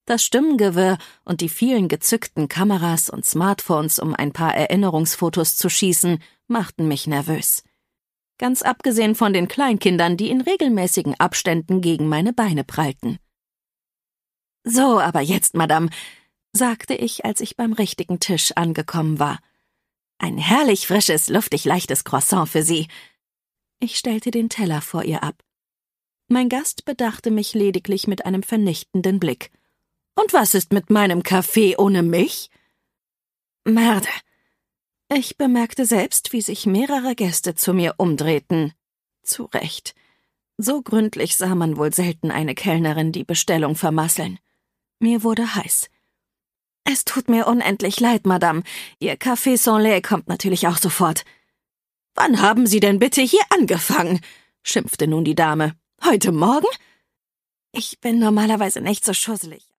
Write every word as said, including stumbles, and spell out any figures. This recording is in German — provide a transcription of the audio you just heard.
Das Stimmengewirr und die vielen gezückten Kameras und Smartphones, um ein paar Erinnerungsfotos zu schießen, machten mich nervös. Ganz abgesehen von den Kleinkindern, die in regelmäßigen Abständen gegen meine Beine prallten. »So, aber jetzt, Madame«, sagte ich, als ich beim richtigen Tisch angekommen war. »Ein herrlich frisches, luftig leichtes Croissant für Sie.« Ich stellte den Teller vor ihr ab. Mein Gast bedachte mich lediglich mit einem vernichtenden Blick. »Und was ist mit meinem Kaffee ohne Milch?« »Merde!« Ich bemerkte selbst, wie sich mehrere Gäste zu mir umdrehten. Zu Recht. So gründlich sah man wohl selten eine Kellnerin die Bestellung vermasseln. Mir wurde heiß. »Es tut mir unendlich leid, Madame. Ihr Café sans lait kommt natürlich auch sofort.« »Wann haben Sie denn bitte hier angefangen?« schimpfte nun die Dame. »Heute Morgen?« »Ich bin normalerweise nicht so schusselig.«